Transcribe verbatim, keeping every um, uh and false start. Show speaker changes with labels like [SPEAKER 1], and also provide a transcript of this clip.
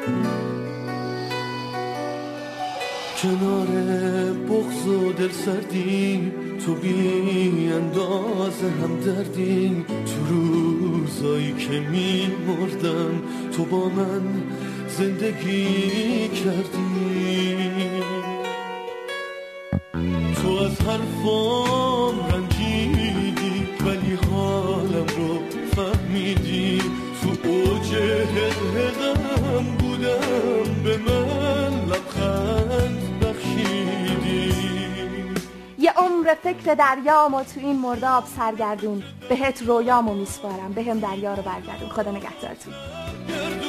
[SPEAKER 1] کنار بغض و دل سردی تو بی اندازه هم دردی، تو روزایی که می مردم تو با من زندگی کردی. تو از حرفام رنجیدی ولی حالم رو فهمیدی، تو اوج حقم بودم به من لبخند بخشیدی.
[SPEAKER 2] یه عمر فکر دریامو تو این مرداب سرگردون، بهت رویامو میسپارم بهم دریا رو برگردون. خدا نگهدارتون.